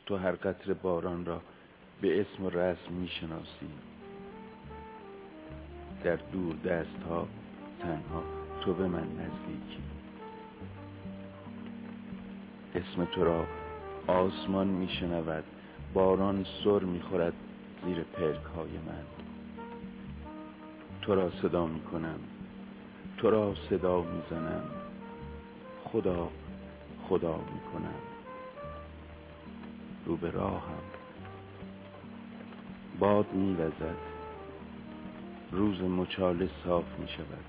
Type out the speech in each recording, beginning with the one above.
تو هر قطره باران را به اسم و رسم میشناسی. در دور دست ها تنها تو به من نزدیکی. اسم تو را آسمان میشنود، باران سر میخورد زیر پلک های من. تو را صدا میکنم، تو را صدا میزنم، خدا خدا میکنم. رو به راهم باد میوزد، روز مچاله صاف میشود.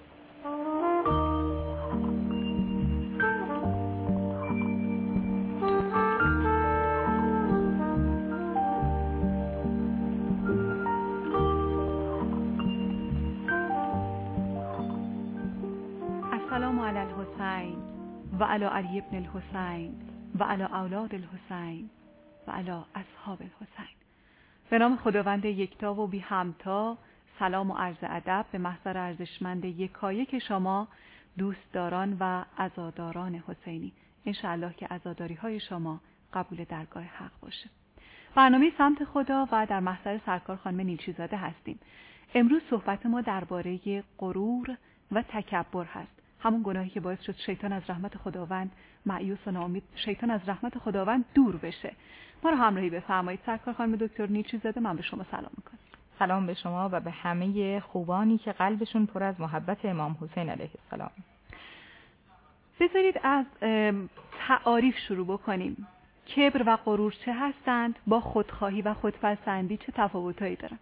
السلام علی الحسین و علی علی ابن الحسین و علی اولاد الحسین و علی اصحاب الحسین. به نام خداوند یکتا و بی همتا، سلام و عرض ادب به محضر ارزشمند یکایک شما دوستداران و عزاداران حسینی. انشاءالله که عزاداری های شما قبول درگاه حق باشه. برنامه سمت خدا و در محضر سرکار خانم نیلچیزاده هستیم. امروز صحبت ما درباره غرور و تکبر هست. همون گناهی که باعث شد شیطان از رحمت خداوند مایوس و ناامید، شیطان از رحمت خداوند دور بشه. ما رو همراهی بفرمایید. سرکار خانم دکتر نیلچیزاده، من به شما سلام میکنم. سلام به شما و به همه خوبانی که قلبشون پر از محبت امام حسین علیه السلام. بذارید از تعاریف شروع بکنیم. کبر و غرور چه هستند؟ با خودخواهی و خودپسندی چه تفاوتایی دارن؟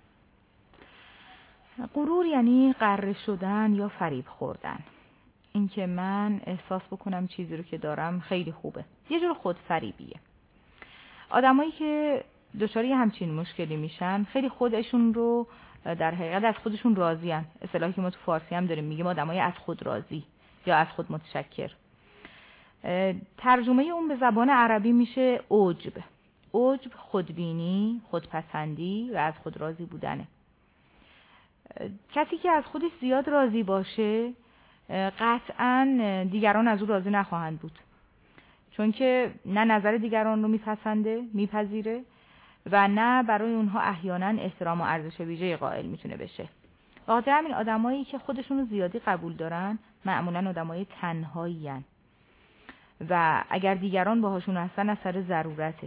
غرور یعنی غره شدن یا فریب خوردن. این که من احساس بکنم چیزی رو که دارم خیلی خوبه. یه جور خودفریبیه. آدمایی که دچار همچین مشکلی میشن خیلی خودشون رو در حقیقت از خودشون راضین. اصطلاحی که ما تو فارسی هم داریم میگیم آدمای از خود راضی یا از خود متشکر. ترجمه اون به زبان عربی میشه عجب. عجب خودبینی، خودپسندی و از خود راضی بودنه. کسی که از خودش زیاد راضی باشه قطعاً دیگران از او راضی نخواهند بود، چون که نه نظر دیگران رو میپذیره و نه برای اونها احیانا احترام و ارزش ویژه قائل میتونه بشه. بخاطر همین آدمایی که خودشون رو زیادی قبول دارن معمولاً آدمای تنهایی هن و اگر دیگران باهاشون هستن از سر ضرورته.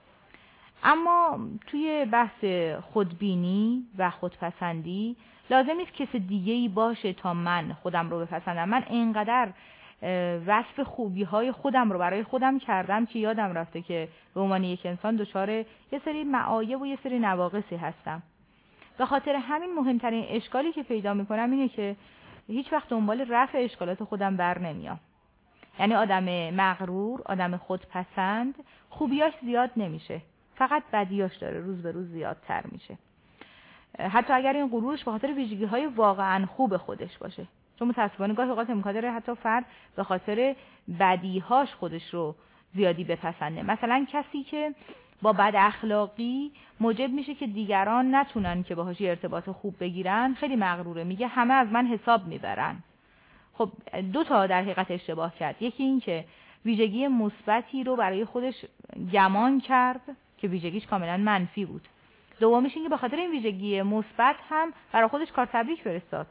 اما توی بحث خودبینی و خودپسندی لازم نیست کسی دیگه‌ای باشه تا من خودم رو بپسندم. من اینقدر وصف خوبی‌های خودم رو برای خودم کردم که یادم رفته که به عنوان یک انسان دچار یه سری معایب و یه سری نواقصی هستم. به خاطر همین مهمترین اشکالی که پیدا می‌کنم اینه که هیچ وقت دنبال رفع اشکالات خودم بر نمیام. یعنی آدم مغرور، آدم خودپسند خوبیاش زیاد نمیشه، فقط بدیاش داره روز به روز زیادتر میشه. حتی اگر این غرورش به خاطر ویژگی‌های واقعاً خوب خودش باشه، چون متأسفانه گاهی اوقات امکان داره حتی فرد به خاطر بدیهاش خودش رو زیادی بپسنده. مثلا کسی که با بد اخلاقی موجب میشه که دیگران نتونن که باهاش ارتباط خوب بگیرن، خیلی مغروره، میگه همه از من حساب میبرن. خب دو تا در حقیقت اشتباه کرد. یکی این که ویژگی مثبتی رو برای خودش گمان کرد که ویژگیش کاملا منفی بود. دومیش این که به خاطر این ویژگی مثبت هم برای خودش کارت تبریک فرستاد.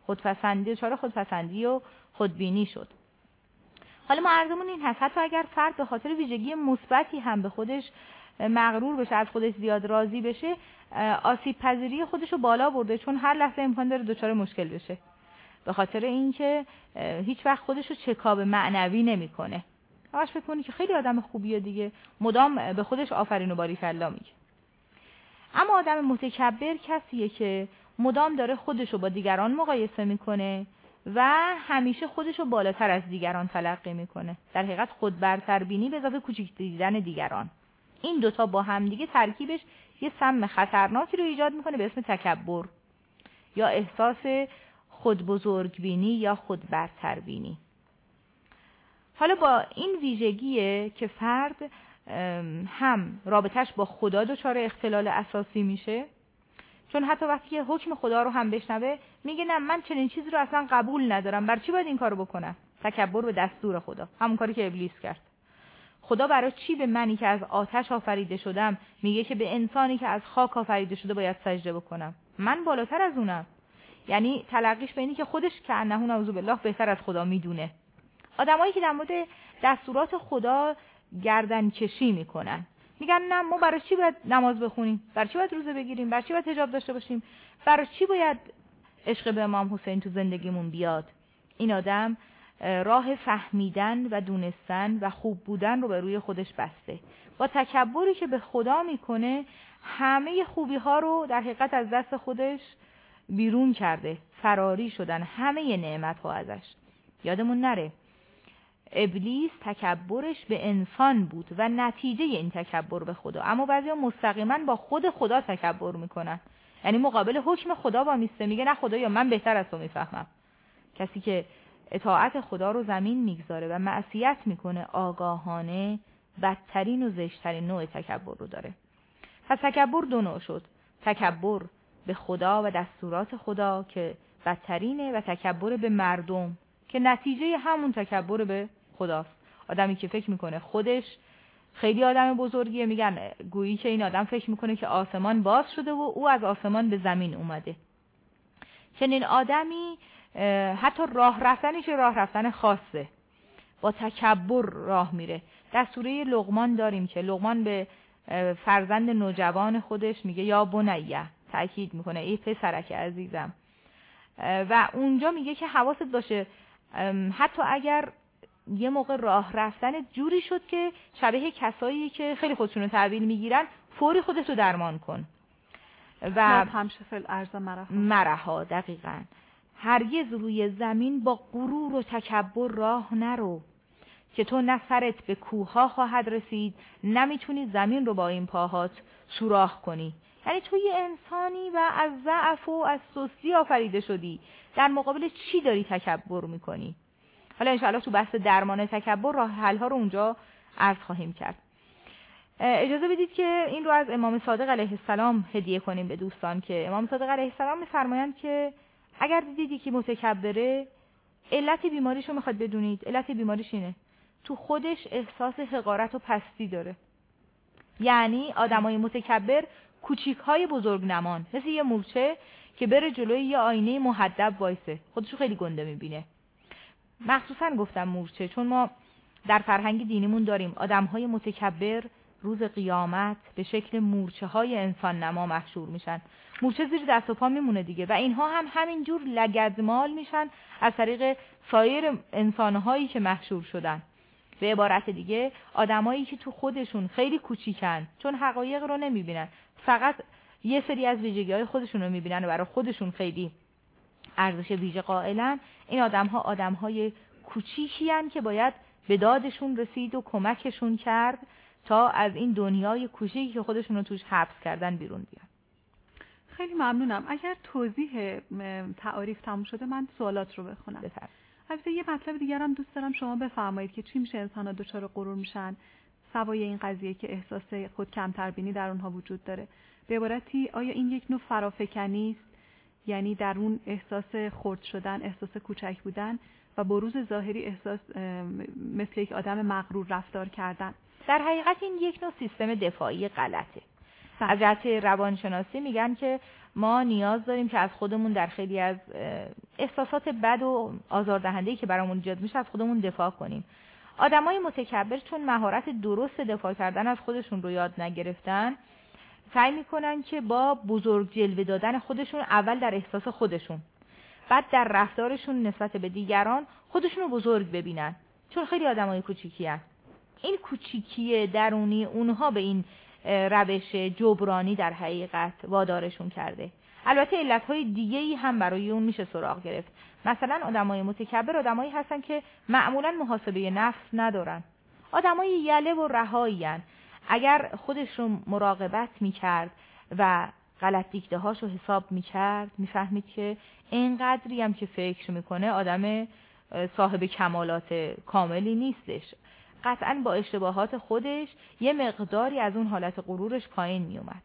خودپسندی و خودبینی شد. حالا ما عرضمون این هست حتی اگر فرد به خاطر ویژگی مثبتی هم به خودش مغرور بشه، از خودش زیاد راضی بشه، آسیب پذیری خودش رو بالا برده، چون هر لحظه امکان داره دچار مشکل بشه. به خاطر اینکه هیچ وقت خودش رو چکاب معنوی نمیکنه. همش فکر کنی که خیلی آدم خوبیه دیگه، مدام به خودش آفرین و باریکالله میگه. اما آدم متکبر کسیه که مدام داره خودش رو با دیگران مقایسه میکنه و همیشه خودش رو بالاتر از دیگران تلقی میکنه. در حقیقت خود برتربینی به اضافه کوچیک دیدن دیگران، این دوتا با هم دیگه ترکیبش یه سم خطرناکی رو ایجاد میکنه به اسم تکبر یا احساس خود بزرگبینی یا خود برتربینی. حالا با این ویژگیه که فرد هم رابطش با خدا دچار اختلال اساسی میشه، چون حتی وقتی که حکم خدا رو هم بشنوه میگه نه من چنین چیزی رو اصلا قبول ندارم، بر چی باید این کارو بکنم؟ تکبر به دستور خدا، همون کاری که ابلیس کرد. خدا برای چی به منی که از آتش آفریده شدم میگه که به انسانی که از خاک آفریده شده باید سجده بکنم؟ من بالاتر از اونم. یعنی تلقیش به اینی که خودش که انه نعوذ بالله بهتر از خدا میدونه. آدمایی که در مورد دستورات خدا گردن کشی میکنن، میگن نه ما برای چی باید نماز بخونیم، برای چی باید روزه بگیریم، برای چی باید حجاب داشته باشیم، برای چی باید عشق به امام حسین تو زندگیمون بیاد. این آدم راه فهمیدن و دونستن و خوب بودن رو به روی خودش بسته. با تکبری که به خدا میکنه همه خوبی ها رو در حقیقت از دست خودش بیرون کرده، فراری شدن همه نعمت ها ازش. یادمون نره ابلیس تکبرش به انسان بود و نتیجه این تکبر به خدا. اما بعضیا مستقیما با خود خدا تکبر میکنن، یعنی مقابل حکم خدا با میسته، میگه نه خدایا من بهتر از تو میفهمم. کسی که اطاعت خدا رو زمین میگذاره و معصیت میکنه آگاهانه بدترین و زشترین نوع تکبر رو داره. پس تکبر دو نوع شد: تکبر به خدا و دستورات خدا که بدترینه و تکبر به مردم که نتیجه همون تکبر به خداست. آدمی که فکر میکنه خودش خیلی آدم بزرگیه، میگن گویی که این آدم فکر میکنه که آسمان باز شده و او از آسمان به زمین اومده. چنین آدمی حتی راه رفتنش راه رفتن خاصه، با تکبر راه میره. در سوره لقمان داریم که لقمان به فرزند نوجوان خودش میگه یا بنیه، تأکید میکنه ای پسرک عزیزم، و اونجا میگه که حواست باشه حتی اگر یه موقع راه رفتن جوری شد که شبیه کسایی که خیلی خودشونو تحویل میگیرن، فوری خودتو درمان کن و همشه فی الارض مرحا. دقیقاً هرگز روی زمین با غرور و تکبر راه نرو که تو نه سرت به کوها خواهد رسید، نمیتونی زمین رو با این پاهات سوراخ کنی. یعنی تو یه انسانی و از ضعف و از سستی آفریده شدی، در مقابل چی داری تکبر میکنی؟ حالا انشاءالله تو بحث درمان تکبر راه حل ها رو اونجا عرض خواهیم کرد. اجازه بدید که این رو از امام صادق علیه السلام هدیه کنیم به دوستان که امام صادق علیه السلام میفرمایند که اگر دیدی که متکبره، علت بیماریشو میخواد بدونید. علت بیماریش اینه تو خودش احساس حقارت و پستی داره. یعنی آدمای متکبر کوچیک‌های بزرگ نمان، مثل یه مورچه که بره جلوی یه آینه محدب وایسه، خودشو خیلی گنده میبینه. مخصوصا گفتم مورچه چون ما در فرهنگ دینیمون داریم آدم‌های متکبر روز قیامت به شکل مورچه‌های انسان نما محشور میشن. مورچه زیر دست و پا میمونه دیگه و اینها هم همینجور لگدمال میشن از طریق سایر انسان‌هایی که محشور شدن. به عبارت دیگه آدمایی که تو خودشون خیلی کوچیکن چون حقایق رو نمیبینن، فقط یه سری از ویژگی‌های خودشون رو میبینن و برای خودشون خیلی ارزش ویژه قائلن، این آدم‌ها آدم‌های کوچیکی هستند که باید به دادشون رسید و کمکشون کرد تا از این دنیای کوچیکی که خودشون رو توش حبس کردن بیرون بیان. خیلی ممنونم. اگر توضیح تعاریف تموم شده من سوالات رو بخونم. البته یه مطلب دیگر هم دوست دارم شما بفرمایید که چی میشه انسان‌ها دچار غرور میشن سوای این قضیه که احساس خود کمتر بینی در اونها وجود داره. به عبارتی آیا این یک نوع فرافکنی است؟ یعنی در اون احساس خرد شدن، احساس کوچک بودن و بروز ظاهری احساس مثل یک آدم مغرور رفتار کردن. در حقیقت این یک نوع سیستم دفاعی غلطه. از جهت روانشناسی میگن که ما نیاز داریم که از خودمون در خیلی از احساسات بد و آزاردهنده‌ای که برامون ایجاد میشه از خودمون دفاع کنیم. آدمای متکبر چون مهارت درست دفاع کردن از خودشون رو یاد نگرفتن، سعی میکنن که با بزرگ جلوه دادن خودشون اول در احساس خودشون، بعد در رفتارشون نسبت به دیگران خودشون رو بزرگ ببینن، چون خیلی آدمای کوچیکی هستن. این کوچیکی درونی اونها به این روش جبرانی در حقیقت وادارشون کرده. البته علتهای دیگه‌ای هم برای اون میشه سراغ گرفت. مثلا آدمای متکبر آدمایی هستن که معمولا محاسبه نفس ندارن. آدمای یله و رهایی‌ان. اگر خودش رو مراقبت میکرد و غلط دیکته هاشو حساب میکرد، میفهمید که اینقدری هم که فکر میکنه آدم صاحب کمالات کاملی نیستش. قطعاً با اشتباهات خودش یه مقداری از اون حالت غرورش پایین میومد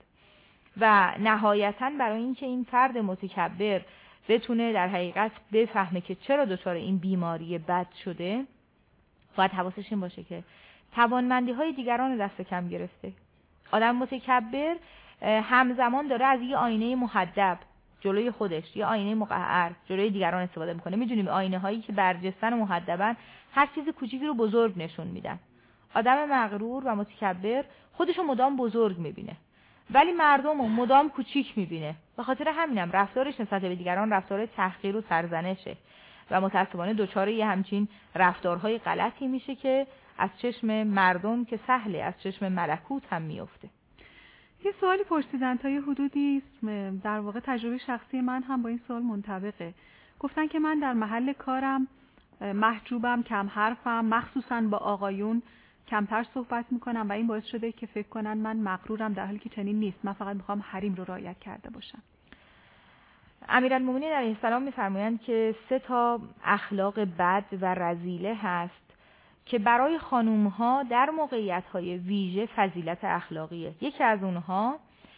و نهایتاً برای اینکه این فرد متکبر بتونه در حقیقت بفهمه که چرا دچار این بیماری بد شده، باید حواسش این باشه که توانمندی‌های دیگران رو دست کم گرفته. آدم متکبر همزمان داره از یه آینه محدب جلوی خودش، یه آینه مقعر جلوی دیگران استفاده میکنه. میدونیم آینه هایی که برجستن و محدبن هر چیز کوچیکی رو بزرگ نشون میدن. آدم مغرور و متکبر خودشو مدام بزرگ میبینه ولی مردم رو مدام کوچیک میبینه. به خاطر همینم رفتارش نسبت به دیگران رفتار تحقیر و سرزنشه و متأسفانه دچار یه همچین رفتارهای غلطی میشه که از چشم مردم که سهله از چشم ملکوت هم میفته. یه سوالی پرسیدن تا یه حدودی در واقع تجربه شخصی من هم با این سوال منطبقه. گفتن که من در محل کارم محجوبم، کم حرفم، مخصوصا با آقایون کمتر صحبت میکنم و این باعث شده که فکر کنن من مغرورم، در حالی که چنین نیست. من فقط میخوام حریم رو رعایت کرده باشم. امیرالمومنین علیه السلام میفرمایند که 3 اخلاق بد و رذیله هست که برای خانوم‌ها در موقعیت‌های ویژه فضیلت اخلاقیه. یکی از اونها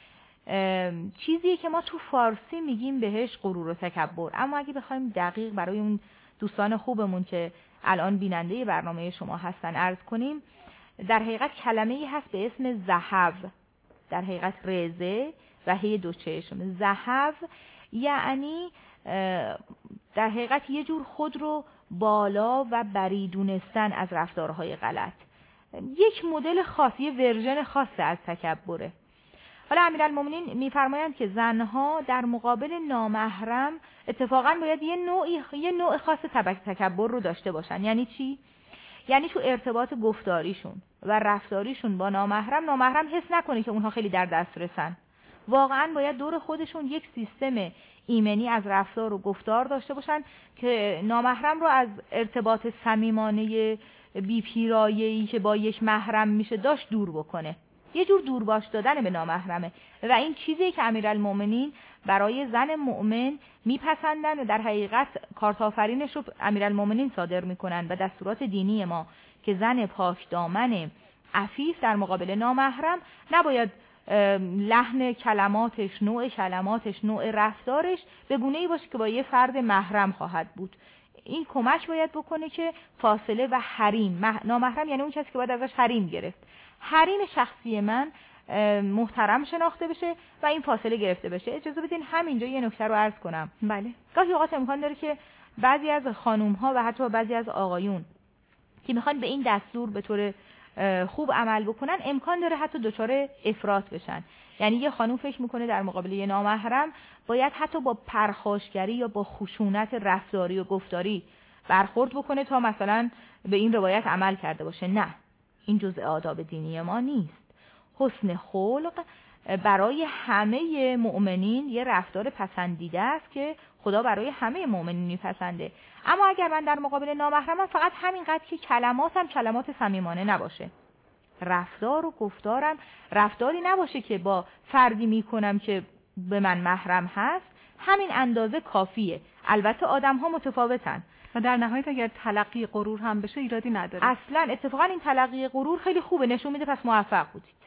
چیزیه که ما تو فارسی میگیم بهش غرور و تکبر، اما اگه بخوایم دقیق برای اون دوستان خوبمون که الان بیننده برنامه شما هستن عرض کنیم، در حقیقت کلمه‌ای هست به اسم زحف، در حقیقت رزه و هی 2 چشم. زحف یعنی در حقیقت یه جور خود رو بالا و بری دونستن از رفتارهای غلط. یک مدل خاص، یه ورژن خاص از تکبره. حالا امیرالمومنین میفرمایند که زنها در مقابل نامحرم اتفاقا باید یه نوع خاص تکبر رو داشته باشن. یعنی چی؟ یعنی تو ارتباط گفتاریشون و رفتاریشون با نامحرم حس نکنه که اونها خیلی در دست رسن. واقعا باید دور خودشون یک سیستم ایمنی از رفتار و گفتار داشته باشن که نامحرم رو از ارتباط صمیمانه بی‌پیرایه‌ای که با یک محرم میشه داشت دور بکنه. یه جور دورباش دادن به نامحرمه و این چیزی که امیرالمومنین برای زن مؤمن میپسندن و در حقیقت کارت آفرینش رو امیرالمومنین صادر میکنن و دستورات دینی ما که زن پاک دامن عفیف در مقابل نامحرم نباید لحن کلماتش، نوع رفتارش به گونه‌ای باشه که با یه فرد محرم خواهد بود. این کمک باید بکنه که فاصله و حریم، نامحرم یعنی اون کسی که باید ازش حریم گرفت، حریم شخصی من محترم شناخته بشه و این فاصله گرفته بشه. اجازه بدین همینجا یه نکته رو عرض کنم. بله. گاهی اوقات امکان داره که بعضی از خانوم‌ها و حتی بعضی از آقایون که میخوان به این دستور به طور خوب عمل بکنن امکان داره حتی دچار افراط بشن. یعنی یه خانوم فکر میکنه در مقابل یه نامحرم باید حتی با پرخاشگری یا با خشونت رفتاری و گفتاری برخورد بکنه تا مثلا به این روایت عمل کرده باشه. نه، این جزء آداب دینی ما نیست. حسن خلق برای همه مؤمنین یه رفتار پسندیده است که خدا برای همه مؤمنین میپسنده. اما اگر من در مقابل نامحرمم فقط همینقدر که کلماتم کلمات صمیمانه نباشه، رفتار و گفتارم رفتاری نباشه که با فردی میکنم که به من محرم هست، همین اندازه کافیه. البته آدم ها متفاوتن و در نهایت اگر تلقی غرور هم بشه ایرادی نداره. اصلا اتفاقا این تلقی غرور خیلی خوبه، نشون میده پس موفق بودید.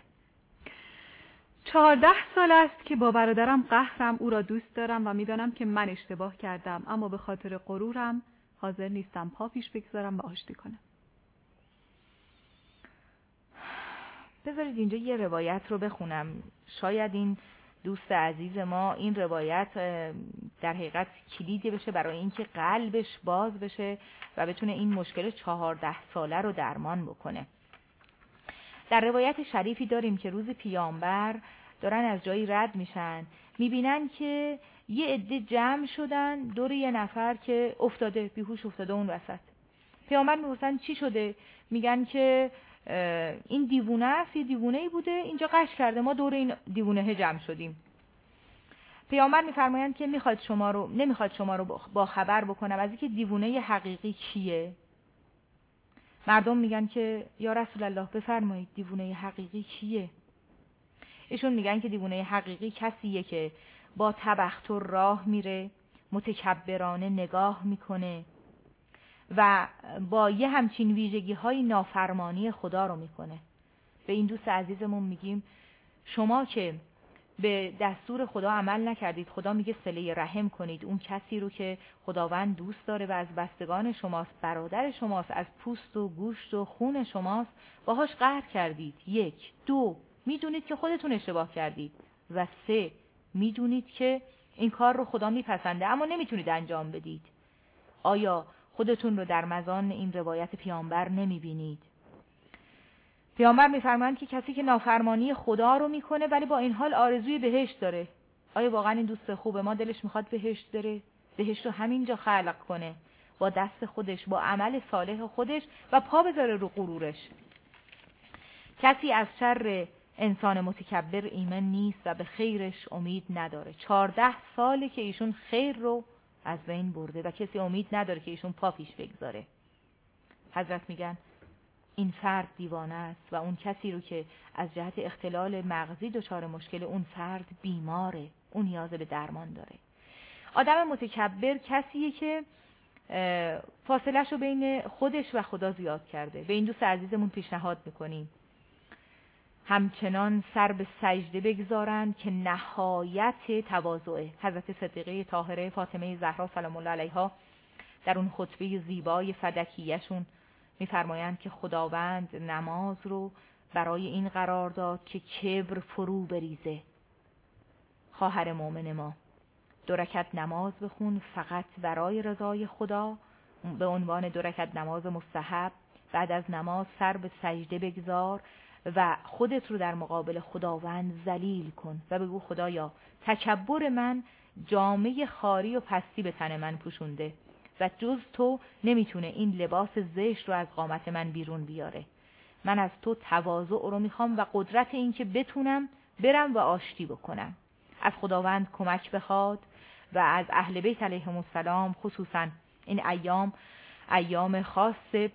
14 سال است که با برادرم قهرم، او را دوست دارم و میدانم که من اشتباه کردم، اما به خاطر غرورم حاضر نیستم پا پیش بگذارم و آشتی کنم. بذارید اینجا یه روایت رو بخونم. شاید این دوست عزیز ما این روایت در حقیقت کلیدی بشه برای اینکه قلبش باز بشه و بتونه این مشکل 14 ساله رو درمان بکنه. در روایت شریفی داریم که روز پیامبر دارن از جایی رد میشن، میبینن که یه عده جمع شدن دور یه نفر که افتاده، بیهوش افتاده اون وسط. پیامبر میپرسن چی شده؟ میگن که این دیوونه است، یه دیوونه‌ای بوده اینجا قش کرده، ما دور این دیوونه جمع شدیم. پیامبر میفرمایند که نمیخواد شما رو با خبر بکنم از اینکه دیوونه حقیقی کیه. مردم میگن که یا رسول الله بفرمایید دیوونه حقیقی کیه؟ ایشون میگن که دیوونه حقیقی کسیه که با تبختر راه میره، متکبرانه نگاه میکنه و با یه همچین ویژگی های نافرمانی خدا رو میکنه. به این دوست عزیزمون میگیم شما که به دستور خدا عمل نکردید. خدا میگه صله رحم کنید. اون کسی رو که خداوند دوست داره و از بستگان شماست، برادر شماست، از پوست و گوشت و خون شماست، باهاش قهر کردید. 1. 2. میدونید که خودتون اشتباه کردید. و 3. میدونید که این کار رو خدا میپسنده اما نمیتونید انجام بدید. آیا خودتون رو در مزان این روایت پیامبر نمیبینید؟ پیامبر میفرمایند که کسی که نافرمانی خدا رو میکنه ولی با این حال آرزوی بهشت داره، آیا واقعا این دوست خوب ما دلش میخواد بهشت بره؟ بهشت رو همینجا خلق کنه با دست خودش، با عمل صالح خودش و پا بذاره رو غرورش. کسی از شر انسان متکبر ایمن نیست و به خیرش امید نداره. 14 ساله که ایشون خیر رو از بین برده و کسی امید نداره که ایشون پا پیش بگذاره. حضرت میگن این فرد دیوانه است و اون کسی رو که از جهت اختلال مغزی دچار مشکل، اون فرد بیماره، اون نیاز به درمان داره. آدم متکبر کسیه که فاصله‌شو بین خودش و خدا زیاد کرده. به این دوست عزیزمون پیشنهاد میکنیم همچنان سر به سجده بگذارند که نهایت تواضعه. حضرت صدیقه طاهره فاطمه زهرا سلام الله علیها در اون خطبه زیبای فدکیه‌شون میفرمایند که خداوند نماز رو برای این قرار داد که کبر فرو بریزه. خواهر مؤمن ما، 2 رکعت نماز بخون فقط برای رضای خدا به عنوان 2 رکعت نماز مستحب. بعد از نماز سر به سجده بگذار و خودت رو در مقابل خداوند ذلیل کن و بگو خدایا تکبر من جامه خاری و پستی به تن من پوشونده و جز تو نمیتونه این لباس زشت رو از قامت من بیرون بیاره. من از تو تواضع رو میخوام و قدرت این که بتونم برم و آشتی بکنم. از خداوند کمک بخواد و از اهل بیت علیهم السلام، خصوصا این ایام خاص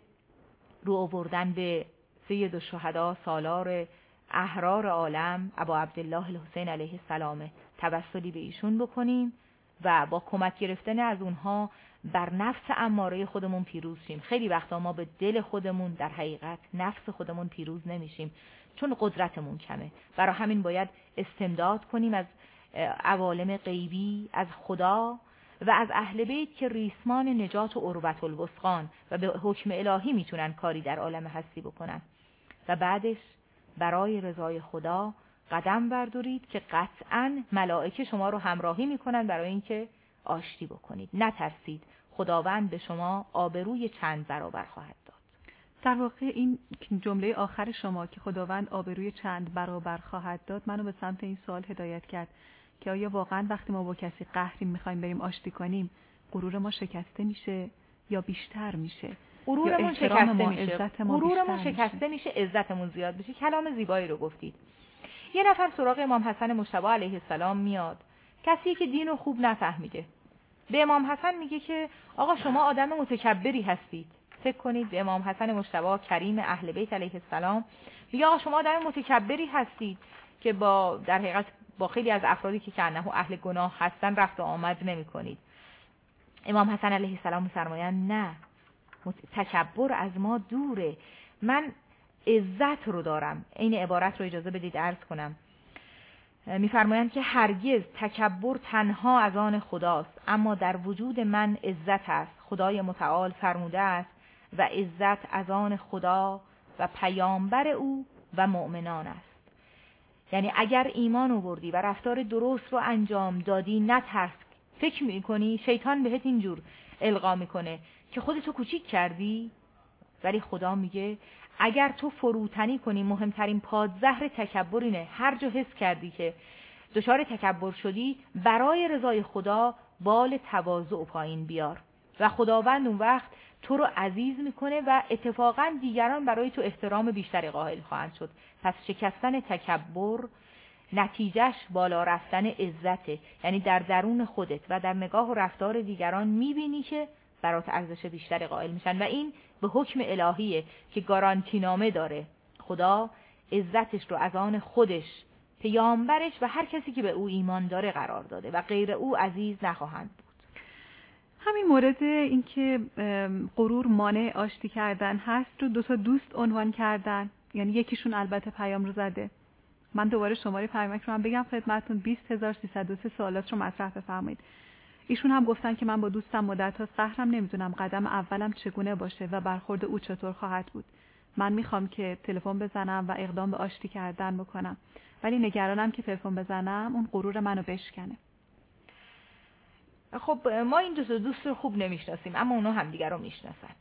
رو آوردن به سید الشهدا سالار احرار عالم ابا عبدالله الحسین علیه السلام، توسلی به ایشون بکنیم و با کمک گرفتن از اونها بر نفس اماره خودمون پیروز شیم. خیلی وقتا ما به دل خودمون در حقیقت نفس خودمون پیروز نمیشیم چون قدرتمون کمه. برای همین باید استمداد کنیم از عوالم غیبی، از خدا و از اهل بیت که ریسمان نجات و عروة الوثقان و به حکم الهی میتونن کاری در عالم هستی بکنن. و بعدش برای رضای خدا قدم بردارید که قطعاً ملائکه شما رو همراهی میکنن برای اینکه آشتی بکنید. نترسید، خداوند به شما آبروی چند برابر خواهد داد. در واقع این جمله آخر شما که خداوند آبروی چند برابر خواهد داد منو به سمت این سوال هدایت کرد که آیا واقعا وقتی ما با کسی قهریم میخوایم بریم آشتی کنیم غرور ما شکسته میشه یا بیشتر میشه؟ غرورمون شکسته میشه، غرورمون شکسته میشه، عزتمون زیاد میشه. کلام زیبایی رو گفتید. یه نفر سراغ امام حسن مجتبی علیه السلام میاد، کسی که دین رو خوب نفهمیده. به امام حسن میگه که آقا شما آدم متکبری هستید. فکر کنید به امام حسن مجتبی کریم اهل بیت علیه السلام میگه آقا شما آدم متکبری هستید که در حقیقت با خیلی از افرادی که انه اهل گناه هستن رفت و آمد نمی‌کنید. امام حسن علیه السلام می‌فرمایند نه، تکبر از ما دوره، من عزت رو دارم. این عبارت رو اجازه بدید عرض کنم. می‌فرمایند که هرگز تکبر تنها از آن خداست، اما در وجود من عزت است. خدای متعال فرموده است و عزت از آن خدا و پیامبر او و مؤمنان است. یعنی اگر ایمان آوردی و رفتار درست رو انجام دادی نترس. فکر میکنی شیطان بهت اینجور القا میکنه که خودتو کوچیک کردی، ولی خدا میگه اگر تو فروتنی کنی، مهمترین پادزهر تکبر اینه هر جا حس کردی که دچار تکبر شدی برای رضای خدا بال تواضع پایین بیار و خداوند اون وقت تو رو عزیز میکنه و اتفاقا دیگران برای تو احترام بیشتری قائل خواهند شد. پس شکستن تکبر نتیجهش بالا رفتن عزته، یعنی در درون خودت و در نگاه و رفتار دیگران میبینی که برات ارزش بیشتری قائل میشن و این به حکم الهیه که گارانتی نامه داره. خدا عزتش رو از آن خودش، پیامبرش و هر کسی که به او ایمان داره قرار داده و غیر او عزیز نخواهند بود. همین مورد اینکه غرور مانع آشتی کردن هست رو 2 تا دوست عنوان کردن، یعنی یکیشون البته پیام رو زده من دوباره شماره پیامک رو هم بگم خدمتتون 20303 سوالات رو مطرح بفرمایید. ایشون هم گفتن که من با دوستم مدت‌ها قهرم نمیدونم قدم اولم چگونه باشه و برخورد او چطور خواهد بود. من میخوام که تلفن بزنم و اقدام به آشتی کردن بکنم، ولی نگرانم که تلفن بزنم اون غرور منو بشکنه. خب ما این دوست رو خوب نمیشناسیم، اما اونا همدیگر رو میشناسن.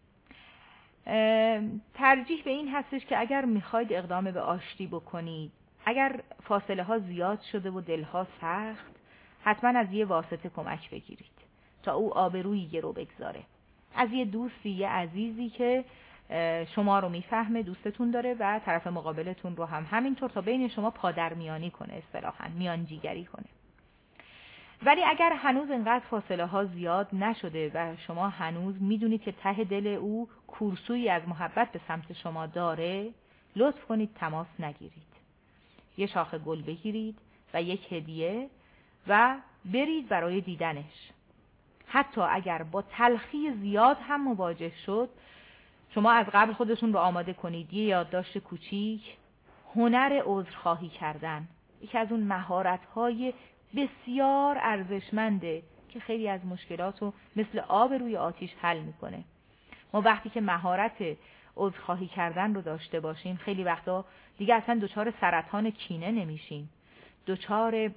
ترجیح به این هستش که اگر میخواید اقدام به آشتی بکنید، اگر فاصله ها زیاد شده و دلها سخت، حتما از یه واسطه کمک بگیرید تا او آبرویی رو بگذاره. از یه دوستی، یه عزیزی که شما رو میفهمه، دوستتون داره و طرف مقابلتون رو هم همینطور، تا بین شما پادرمیانی کنه، اصطلاحاً میانجیگری کنه. ولی اگر هنوز اینقدر فاصله ها زیاد نشده و شما هنوز میدونید که ته دل او کورسویی از محبت به سمت شما داره، لطف کنید تماس نگیرید. یه شاخه گل بگیرید و یک هدیه و برید برای دیدنش. حتی اگر با تلخی زیاد هم مواجه شد، شما از قبل خودتون رو آماده کنید. یه یادداشت کوچیک، هنر عذرخواهی کردن، یکی از اون مهارت‌های بسیار ارزشمنده که خیلی از مشکلات رو مثل آب روی آتیش حل میکنه. ما وقتی که مهارت عذرخواهی کردن رو داشته باشیم، خیلی وقتا دیگه اصلا دچار سرطان کینه نمیشیم، دچار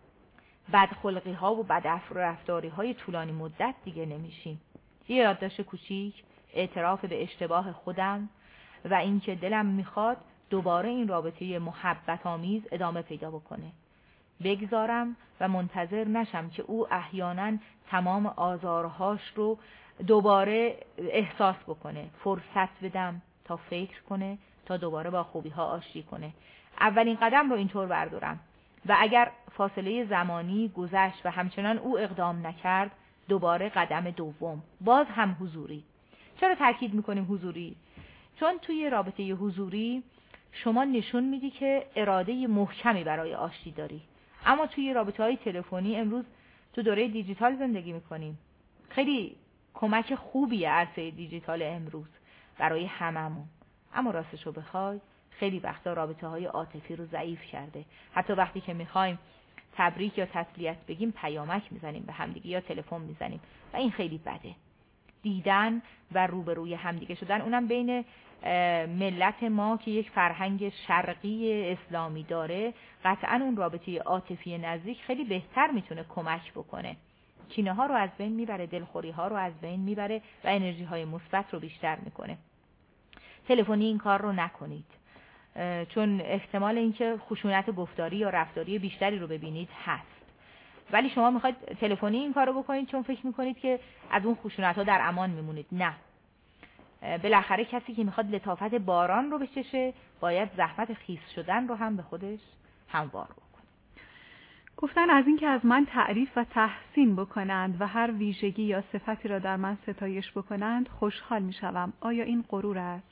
بدخلقی ها و بدرفتاری های طولانی مدت دیگه نمیشیم. یه یادداشت کوچیک، اعتراف به اشتباه خودم و اینکه دلم میخواد دوباره این رابطه محبت آمیز ادامه پیدا بکنه. بگذارم و منتظر نشم که او احیانا تمام آزارهاش رو دوباره احساس بکنه. فرصت بدم تا فکر کنه، تا دوباره با خوبی‌ها آشتی کنه. اولین قدم رو اینطور بردارم و اگر فاصله زمانی گذشت و همچنان او اقدام نکرد، دوباره قدم دوم، باز هم حضوری. چرا تاکید میکنیم حضوری؟ چون توی رابطه حضوری شما نشون میدی که اراده محکمی برای آشتی داری. اما توی رابطه‌های تلفنی، امروز تو دوره دیجیتال زندگی میکنیم، خیلی کمک خوبیه عرصه دیجیتال امروز برای هممون، اما راستشو بخوای خیلی وقتا رابطه‌های عاطفی رو ضعیف کرده. حتی وقتی که میخوایم تبریک یا تسلیت بگیم، پیامک میزنیم به همدیگه یا تلفن میزنیم و این خیلی بده. دیدن و روبروی همدیگه شدن، اونم بین ملت ما که یک فرهنگ شرقی اسلامی داره، قطعاً اون رابطه عاطفی نزدیک خیلی بهتر میتونه کمک بکنه. کینه ها رو از بین میبره، دلخوری ها رو از بین میبره و انرژی های مثبت رو بیشتر میکنه. تلفنی این کار رو نکنید، چون احتمال اینکه خشونت گفتاری یا رفتاری بیشتری رو ببینید هست. ولی شما میخواید تلفنی این کار رو بکنید چون فکر میکنید که از اون خشونت ها در امان میمونید. نه، بالاخره کسی که میخواد لطافت باران رو بچشه، باید زحمت خیس شدن رو هم به خودش هموار بکنه. گفتن از این که از من تعریف و تحسین بکنند و هر ویژگی یا صفتی را در من ستایش بکنند خوشحال میشوم. آیا این غرور است؟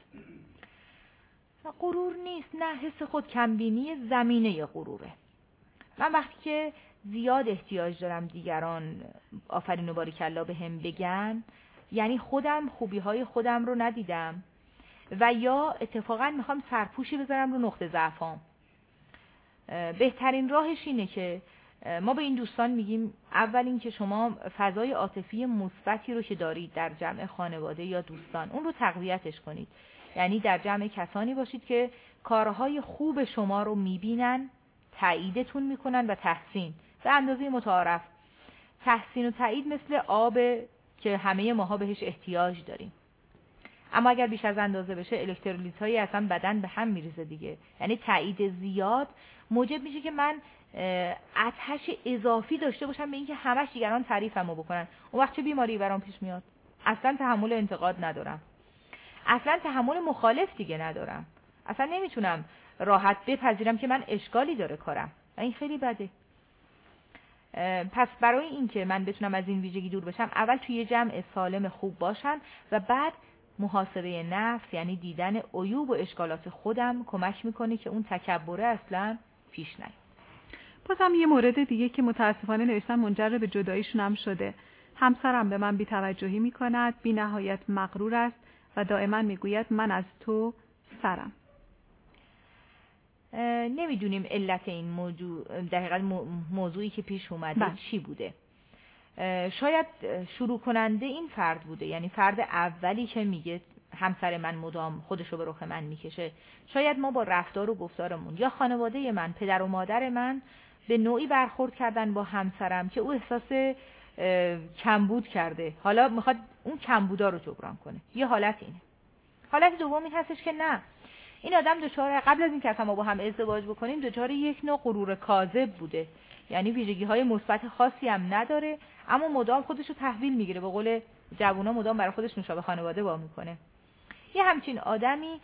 غرور نیست، نه، حس خود کمبینی زمینه غروره. من وقتی که زیاد احتیاج دارم دیگران آفرین و باریکالله بهم بگن، یعنی خودم خوبی‌های خودم رو ندیدم و یا اتفاقا میخوام سرپوشی بذارم رو نقطه ضعفام. بهترین راهش اینه که ما به این دوستان میگیم اول این که شما فضای عاطفی مثبتی رو که دارید در جمع خانواده یا دوستان، اون رو تقویتش کنید. یعنی در جمع کسانی باشید که کارهای خوب شما رو میبینن، تاییدتون میکنن و تحسین به اندازه متعارف. تحسین و تایید مثل آب که همه ماها بهش احتیاج داریم، اما اگر بیش از اندازه بشه الکترولیت‌های اصلا بدن به هم میریزه دیگه. یعنی تایید زیاد موجب میشه که من آتش اضافی داشته باشم به اینکه همش دیگران تعریفمو بکنن. اون وقت چه بیماری برام پیش میاد؟ اصلا تحمل انتقاد ندارم، اصلا تحمل مخالف دیگه ندارم، اصلا نمیتونم راحت بپذیرم که من اشکالی داره کارم و این خیلی بده. پس برای اینکه من بتونم از این ویژگی دور بشم، اول توی جمع سالم خوب باشم و بعد محاسبه نفس، یعنی دیدن عیوب و اشکالات خودم کمک میکنه که اون تکبره اصلا پیش نیاد. بازم یه مورد دیگه که متاسفانه نوشتن منجر به جداییشون هم شده. همسرم به من بی‌توجهی میکند، بی نهایت مغرور است و دائما میگوید من از تو سرم. نمیدونیم علت این موضوع دقیقاً موضوعی که پیش اومده چی بوده. شاید شروع کننده این فرد بوده، یعنی فرد اولی که میگه همسر من مدام خودشو به رخ من میکشه. شاید ما با رفتار و گفتارمون یا خانواده من، پدر و مادر من به نوعی برخورد کردن با همسرم که او احساس کمبود کرده، حالا میخواد اون کمبودا رو جبران کنه. یه حالت اینه. حالت دوم این هستش که نه، این آدم دچار، قبل از اینکه ما با هم ازدواج بکنیم، دچار یک نوع غرور کاذب بوده، یعنی ویژگی‌های مثبت خاصی هم نداره، اما مدام خودشو تحویل میگیره، به قول جوونا مدام برای خودش نوشابه خانواده وا میکنه. یه همچین آدمی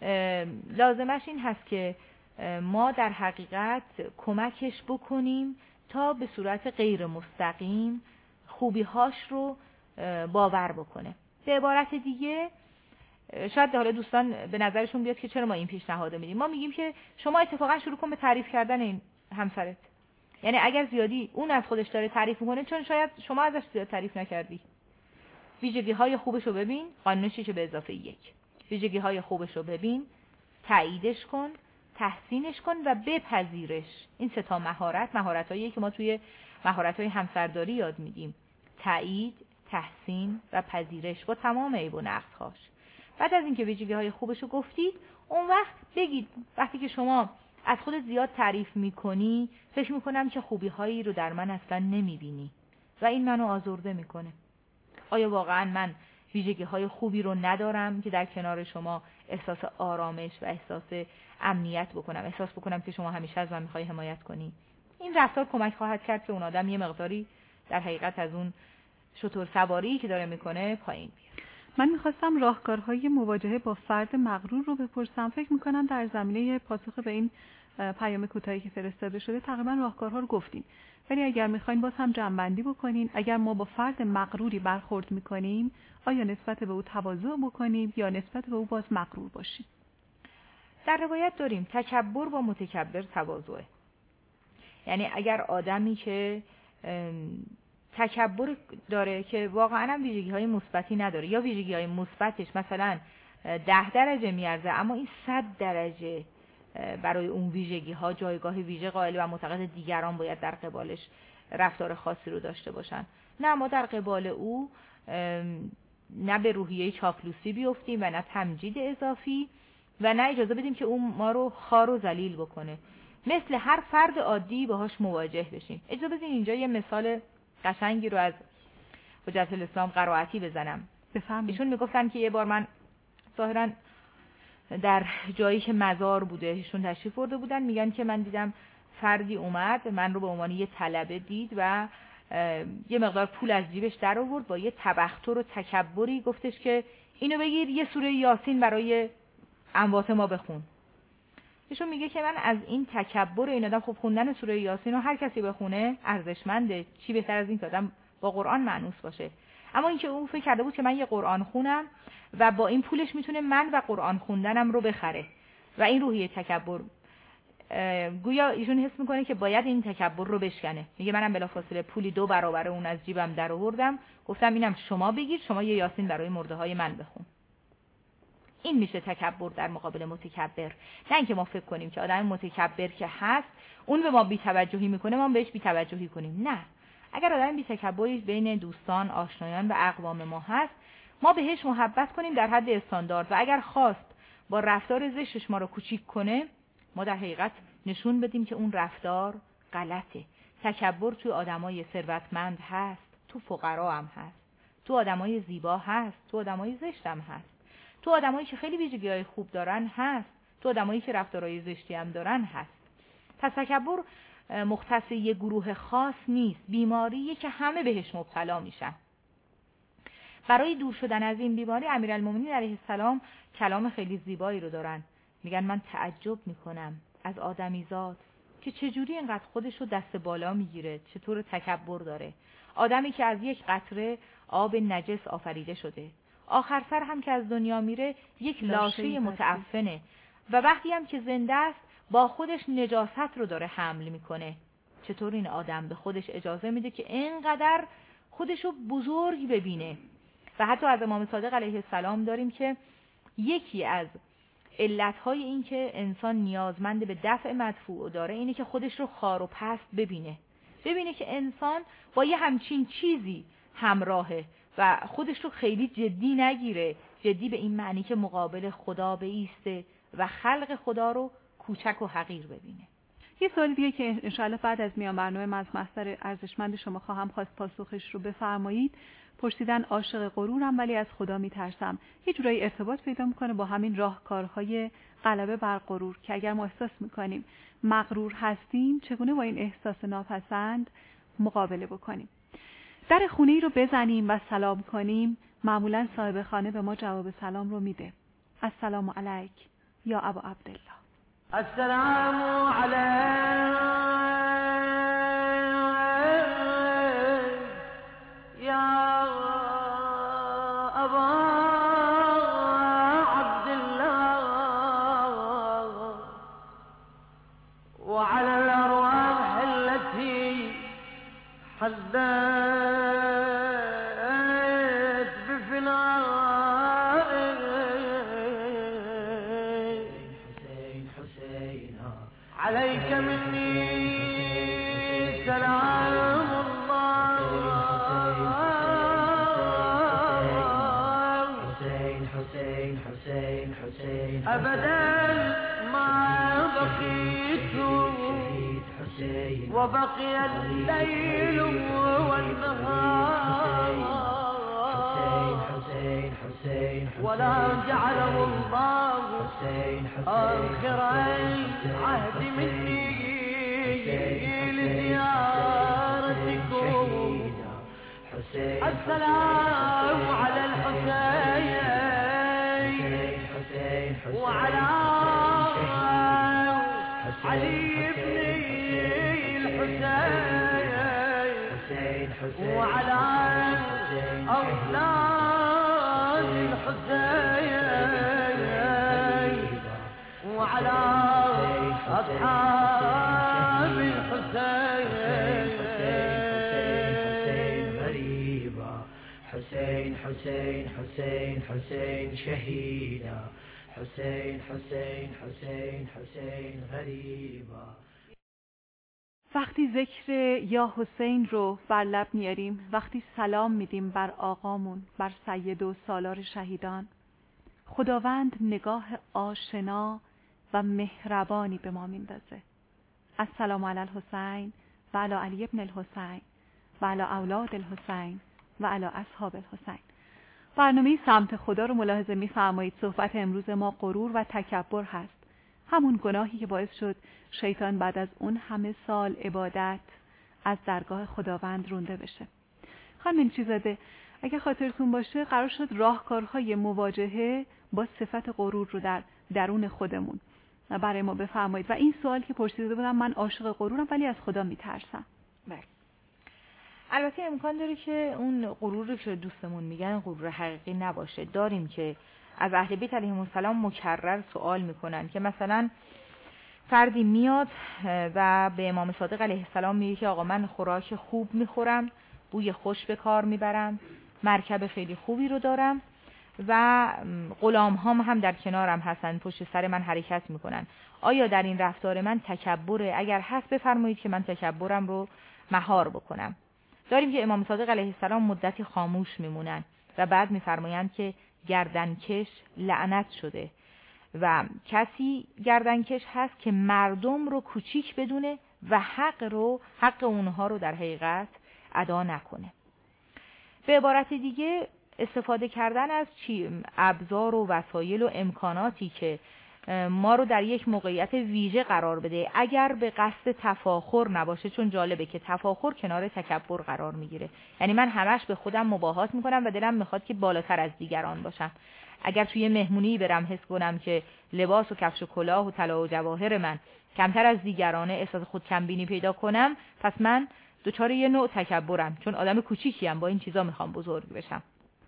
لازمش این هست که ما در حقیقت کمکش بکنیم تا به صورت غیر مستقیم خوبی‌هاش رو باور بکنه. به عبارت دیگه، شاید حالا دوستان به نظرشون بیاد که چرا ما این پیشنهاد میدیم. ما میگیم که شما اتفاقا شروع کن به تعریف کردن این همسرت. یعنی اگر زیادی اون از خودش داره تعریف میکنه، چون شاید شما ازش زیاد تعریف نکردی. ویژگی‌های خوبش رو ببین، قانون 6 به اضافه 1. ویژگی‌های خوبش رو ببین، تاییدش کن، تحسینش کن و بپذیرش. این سه تا مهارت‌هایی که ما توی مهارت‌های همسرداری یاد میدیم: تایید، تحسین و پذیرش با تمام عیب و نقص‌هاش. بعد از اینکه ویژگی‌های خوبش رو گفتید، اون وقت بگید، وقتی که شما از خودت زیاد تعریف میکنی، فکر میکنم که خوبی‌هایی رو در من اصلا نمیبینی و این منو آزرده میکنه. آیا واقعا من ویژگی‌های خوبی رو ندارم که در کنار شما احساس آرامش و احساس امنیت بکنم، احساس بکنم که شما همیشه از من میخوای حمایت کنی؟ این رفتار کمک خواهد کرد که اون آدم یه مقداری در حقیقت از اون شتر سواری که داره میکنه پایین بیاد. من میخواستم راهکارهای مواجهه با فرد مغرور رو بپرسم. فکر میکنم در زمینه پاسخ به این پیام کوتاهی که فرستاده شده تقریبا راهکارها رو گفتیم، ولی اگر میخواین باز هم جمع‌بندی بکنین، اگر ما با فرد مغروری برخورد میکنیم، آیا نسبت به او تواضع بکنیم یا نسبت به او باز مغرور باشیم؟ در روایت داریم تکبر با متکبر تواضعه. یعنی اگر آدمی که تکبر داره که واقعا هم ویژگی‌های مثبتی نداره یا ویژگی‌های مثبتش مثلا 10 درجه میارزه، اما این 100 درجه برای اون ویژگی‌ها جایگاه ویژه قائل و معتقد دیگران باید در قبالش رفتار خاصی رو داشته باشن، نه ما در قبال او نه به روحیه چاپلوسی بیفتیم و نه تمجید اضافی و نه اجازه بدیم که اون ما رو خوار و ذلیل بکنه. مثل هر فرد عادی باهاش مواجه بشیم. اجازه بدین اینجا یه مثال قشنگی رو از حجت الاسلام قرائتی بزنم. بفهمید. ایشون میگفتن که یه بار من ظاهراً در جایی که مزار بوده ایشون تشریف برده بودن، میگن که من دیدم فردی اومد من رو به عنوان یه طلبه دید و یه مقدار پول از جیبش در آورد، با یه تبختر و تکبری گفتش که اینو بگیر یه سوره یاسین برای اموات ما بخون. ایشون میگه که من از این تکبر این آدم، خب خوندن سوره یاسین رو هر کسی بخونه ارزشمنده، چی بهتر از این که آدم با قرآن مانوس باشه، اما اینکه اون فکر کرده بود که من یه قرآن خونم و با این پولش میتونه من و قرآن خوندنم رو بخره و این روحیه تکبر، گویا ایشون حس میکنه که باید این تکبر رو بشکنه. میگه منم بلافاصله پولی 2 برابر اون از جیبم در آوردم، گفتم اینم شما بگیر، شما یه یاسین برای مرده های من بخون. این میشه تکبر در مقابل متکبر. نه اینکه ما فکر کنیم که آدم متکبر که هست اون به ما بی‌توجهی میکنه ما بهش بی‌توجهی کنیم. نه، اگر آدم بی‌تکبری بین دوستان، آشنایان و اقوام ما هست، ما بهش محبت کنیم در حد استاندارد و اگر خواست با رفتار زشتش ما رو کوچیک کنه، ما در حقیقت نشون بدیم که اون رفتار غلطه. تکبر توی آدمای ثروتمند هست، تو فقرا هم هست، تو آدمای زیبا هست، تو آدمای زشت هم هست، تو آدمایی که خیلی ویژگی‌های خوب دارن هست، تو آدمایی که رفتارهای زشتی هم دارن هست. پس تکبر مختص یه گروه خاص نیست، بیماریه که همه بهش مبتلا میشن. برای دور شدن از این بیماری امیرالمومنین علیه السلام کلام خیلی زیبایی رو دارن. میگن من تعجب میکنم از آدمیزاد که چجوری اینقدر خودش رو دست بالا میگیره، چطور تکبر داره. آدمی که از یک قطره آب نجس آفریده شده، آخر سر هم که از دنیا میره یک لاشه متعفنه و وقتی هم که زنده است با خودش نجاست رو داره حمل میکنه. چطور این آدم به خودش اجازه میده که اینقدر خودش رو بزرگ ببینه؟ و حتی از امام صادق علیه السلام داریم که یکی از علتهای این که انسان نیازمند به دفع مدفوع داره اینه که خودش رو خار و پست ببینه که انسان با یه همچین چیزی همراهه و خودش رو خیلی جدی نگیره، جدی به این معنی که مقابل خدا بایسته و خلق خدا رو کوچک و حقیر ببینه. یه سوال دیگه که انشاءالله بعد از میان برنامه من از مستر ارزشمند شما خواهم خواست پاسخش رو بفرمایید. پرسیدن عاشق غرورم ولی از خدا میترسم. یه جورایی ارتباط پیدا میکنه با همین راهکارهای غلبه بر غرور که اگر ما احساس میکنیم مغرور هستیم چگونه با این احساس ناپسند مقابله بکنیم. در خونه‌ای رو بزنیم و سلام کنیم، معمولا صاحب خانه به ما جواب سلام رو میده. السلام علیک یا ابا عبدالله. السلام علیک یا ابا عبدالله وعلى الأرواح التي حدثت بفنائك عليك مني سلام الله أبدا ما بقيت وبقي الليل والنهار ولا جعله الله آخر عهد مني لزيارتكم. السلام على الحسين وعلى علي بن الحسين وعلى أولاد الحسين وعلى أصحاب الحسين. غريبا حسين حسين حسين حسين شهيدا حسين حسين حسين حسين غريبا. وقتی ذکر یا حسین رو بر لب میاریم، وقتی سلام میدیم بر آقامون، بر سید و سالار شهیدان، خداوند نگاه آشنا و مهربانی به ما میندازه. السلام علی الحسین و علی علی ابن الحسین و علی اولاد الحسین و علی اصحاب الحسین. برنامه سمت خدا رو ملاحظه میفرمایید. صحبت امروز ما غرور و تکبر هست، همون گناهی که باعث شد شیطان بعد از اون همه سال عبادت از درگاه خداوند رونده بشه. خانم منچیزاده، اگه خاطرتون باشه قرار شد راهکارهای مواجهه با صفت غرور رو در درون خودمون برای ما بفرمایید و این سوال که پرسیده بودم، من عاشق غرورم ولی از خدا میترسم. بله، البته امکان داره که اون غروری که دوستمون میگن غرور حقیقی نباشه. داریم که از اهل بیت علیهم السلام مکرر سوال میکنن که مثلا فردی میاد و به امام صادق علیه السلام میگه که آقا من خوراک خوب میخورم، بوی خوش به کار میبرم، مرکب خیلی خوبی رو دارم و غلام هم در کنارم هستن، پشت سر من حرکت میکنن. آیا در این رفتار من تکبره؟ اگر هست بفرمایید که من تکبرم رو مهار بکنم. داریم که امام صادق علیه السلام مدتی خاموش میمونن و بعد میفرمایند که گردنکش لعنت شده و کسی گردنکش هست که مردم رو کوچیک بدونه و حق اونها رو در حقیقت ادا نکنه. به عبارت دیگه استفاده کردن از ابزار و وسایل و امکاناتی که ما رو در یک موقعیت ویژه قرار بده اگر به قصد تفاخر نباشه، چون جالبه که تفاخر کنار تکبر قرار میگیره. یعنی من همش به خودم مباهات میکنم و دلم میخواد که بالاتر از دیگران باشم. اگر توی مهمونی برم حس کنم که لباس و کفش و کلاه و طلا و جواهر من کمتر از دیگرانه، احساس خود کمبینی پیدا کنم، پس من دچار یه نوع تکبرم، چون آدم کوچیکیم، با این چیزا میخوام بزرگ بشم.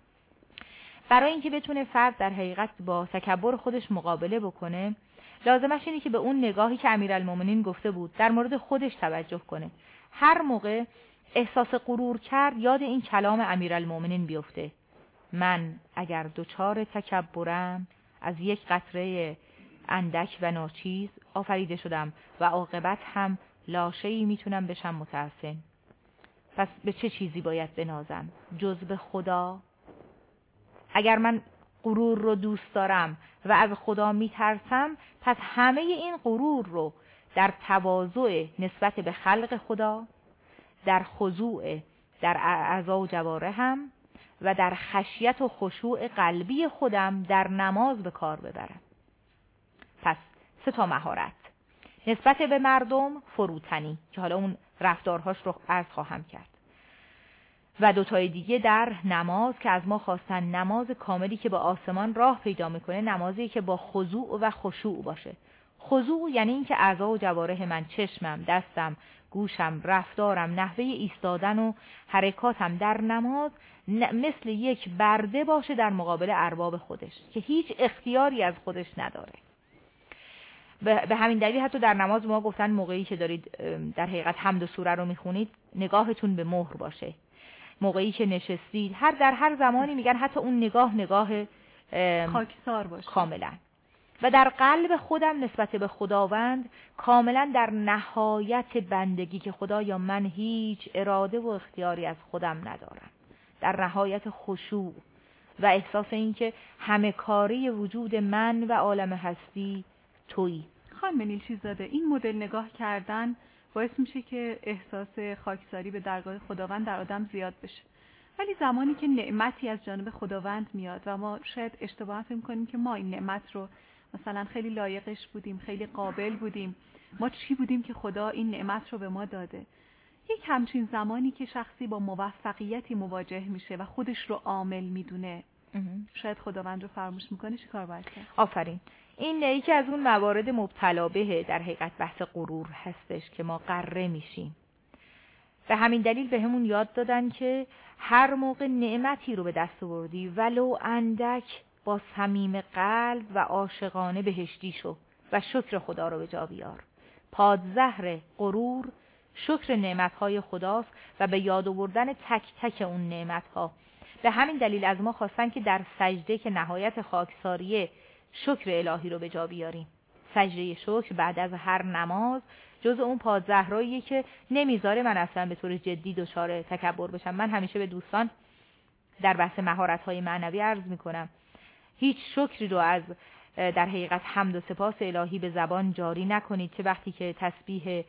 برای اینکه بتونه فرد در حقیقت با تکبر خودش مقابله بکنه، لازمش اینه که به اون نگاهی که امیرالمومنین گفته بود در مورد خودش توجه کنه. هر موقع احساس غرور کرد یاد این کلام امیرالمومنین بیفته: من اگر دچار تکبرم از یک قطره اندک و ناچیز آفریده شدم و عاقبت هم لاشه‌ای میتونم بشم متحسن. پس به چه چیزی باید بنازم جز به خدا؟ اگر من غرور رو دوست دارم و از خدا میترسم، پس همه این غرور رو در تواضع نسبت به خلق خدا، در خضوع در اعضا و جوارحم و در خشیت و خشوع قلبی خودم در نماز به کار ببرم. پس 3 مهارت: نسبت به مردم فروتنی که حالا اون رفتارهاش رو عرض خواهم کرد، و 2 دیگه در نماز که از ما خواستن نماز کاملی که به آسمان راه پیدا میکنه، نمازی که با خضوع و خشوع باشه. خضوع یعنی این که اعضا و جوارح من، چشمم، دستم، گوشم، رفتارم، نحوه ایستادن و حرکاتم در نماز مثل یک برده باشه در مقابل ارباب خودش که هیچ اختیاری از خودش نداره. به همین دلیل حتی در نماز ما گفتن موقعی که دارید در حقیقت حمد و سوره رو میخونید نگاهتون به مهر باشه. موقعی که نشستید در هر زمانی میگن حتی اون نگاه خاکسار باشه کاملا. و در قلب خودم نسبت به خداوند کاملا در نهایت بندگی که خدایا من هیچ اراده و اختیاری از خودم ندارم، در نهایت خشوع و احساس این که همه کاری وجود من و عالم هستی تویی. خانم نیلچیزاده، این مدل نگاه کردن باعث میشه که احساس خاکساری به درگاه خداوند در آدم زیاد بشه، ولی زمانی که نعمتی از جانب خداوند میاد و ما شاید اشتباها فکر کنیم که ما این نعمت رو مثلا خیلی لایقش بودیم، خیلی قابل بودیم، ما چی بودیم که خدا این نعمت رو به ما داده. یک همچین زمانی که شخصی با موفقیتی مواجه میشه و خودش رو عامل میدونه، شاید خداوند رو فراموش میکنه، چی کار باید کرد؟ آفرین. این یکی از اون موارد مبتلا به در حقیقت بحث غرور هستش که ما غره میشیم. به همین دلیل به همون یاد دادن که هر موقع نعمتی رو به دست آوردی ولو اندک، با صمیم قلب و عاشقانه بهشتی شو و شکر خدا رو به جا بیار. پادزهر غرور شکر نعمتهای خداست و به یاد آوردن تک تک اون نعمتها. به همین دلیل از ما خواستن که در سجده که نهایت خاکساری شکر الهی رو به جا بیاریم. سجده شکر بعد از هر نماز جز اون پادزهراییه که نمیذاره من اصلا به طور جدی دچار تکبر بشم. من همیشه به دوستان در بحث مهارت‌های معنوی عرض میکنم هیچ شکری رو از در حقیقت حمد و سپاس الهی به زبان جاری نکنید، چه وقتی که تسبیح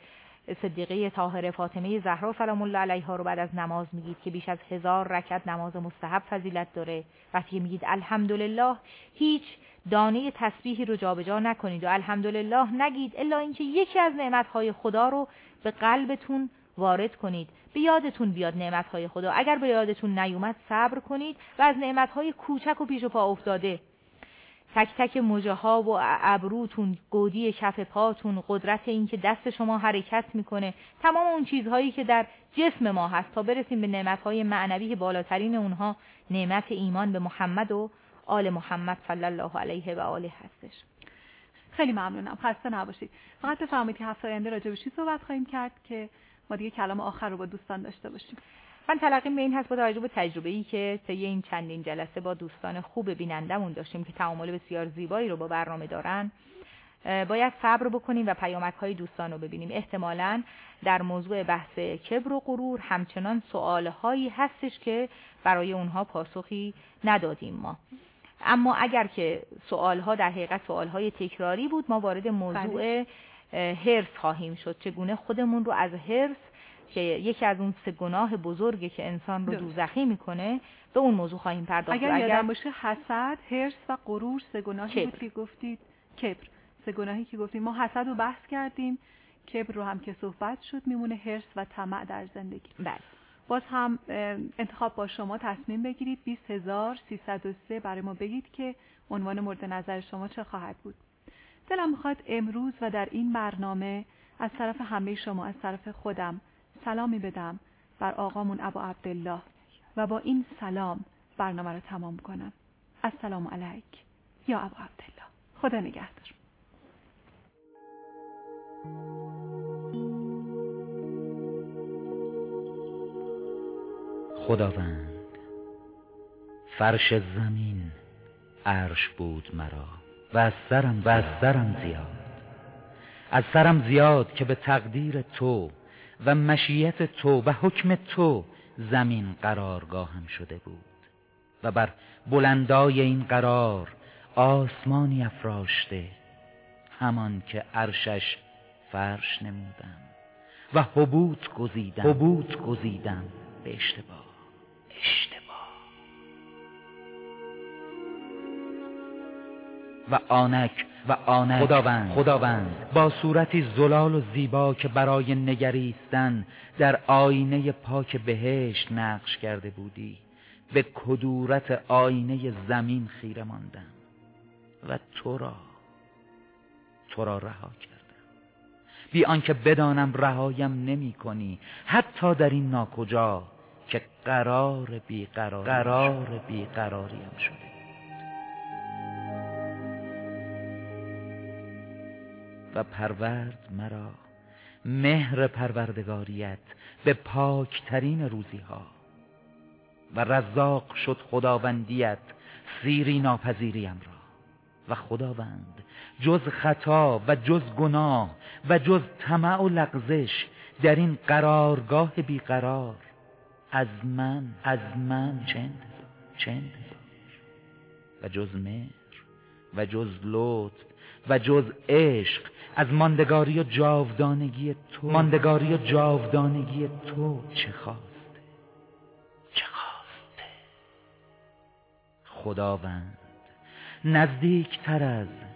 صدیقه طاهره فاطمه زهرا سلام الله علیها رو بعد از نماز میگید که بیش از 1000 رکعت نماز مستحب فضیلت داره، وقتی میگید الحمدلله هیچ دانه تسبیحی رو جابجا نکنید و الحمدلله نگید الا اینکه یکی از نعمتهای خدا رو به قلبتون وارد کنید، به یادتون بیاد نعمتهای خدا. اگر به یادتون نیومد صبر کنید و از نعمتهای کوچک و پیش و پا افتاده، تک تک مژه ها و ابروتون، گودی کف پاتون، قدرت این که دست شما حرکت میکنه، تمام اون چیزهایی که در جسم ما هست تا برسیم به نعمتهای معنوی که بالاترین اونها نعمت ایمان به محمد و آل محمد صلی الله علیه و آله هستش. خیلی ممنونم، خسته نباشید. فقط بفرمایید که هفته آینده راجع به چی صحبت خواهیم کرد که ما دیگه کلام آخر رو با دوستان داشته باشیم. من تلقیم به این هست با توجه به تجربه‌ای که طی این چندین جلسه با دوستان خوب بینندمون داشتیم که تعامل بسیار زیبایی رو با برنامه دارن، باید صبر بکنیم و پیامک‌های دوستان رو ببینیم. احتمالاً در موضوع بحث کبر و غرور همچنان سوال‌هایی هستش که برای اونها پاسخی ندادیم ما. اما اگر که سوال‌ها در حقیقت سوال‌های تکراری بود، ما وارد موضوع حرص خواهیم شد، چگونه خودمون رو از حرص که یکی از اون 3 گناه بزرگی که انسان رو دوزخی میکنه به اون موضوع خواهیم پرداخت. اگر یادم باشه حسد، حرص و غرور 3 گناهی بود که گفتید. کبر 3 گناهی که گفتیم. ما حسد رو بحث کردیم، کبر رو هم که صحبت شد، میمونه حرص و طمع در زندگی. بله. باز هم انتخاب با شما، تصمیم بگیرید. 20303 برای ما بگید که عنوان مورد نظر شما چه خواهد بود. دلم میخواد امروز و در این برنامه از طرف همه شما، از طرف خودم سلامی بدم بر آقامون ابا عبدالله و با این سلام برنامه رو تمام کنم. السلام علیک یا ابا عبدالله. خدا نگهدار. خداوند، فرش زمین عرش بود مرا، و از سرم زیاد، از سرم زیاد که به تقدیر تو و مشیت تو و حکم تو زمین قرارگاهم شده بود و بر بلندای این قرار آسمانی افراشته، همان که عرشش فرش نمودم و حبوط گزیدم به اشتباه. و آنک خداوند با صورتی زلال و زیبا که برای نگریستن در آینه پاک بهشت نقش کرده بودی، به کدورت آینه زمین خیره ماندم و تو را رها کردم، بی آنکه بدانم رهایم نمی کنی، حتی در این ناکجا که قرار بیقراریم شده. و پرورد مرا مهر پروردگاریت به پاکترین روزی ها و رزاق شد خداوندیت سیری ناپذیریم را. و خداوند جز خطا و جز گناه و جز طمع و لغزش در این قرارگاه بیقرار از من چه انتظار و جز مهر و جز لطف و جز عشق از ماندگاری و جاودانگی تو چه خواسته؟ خداوند نزدیکتر از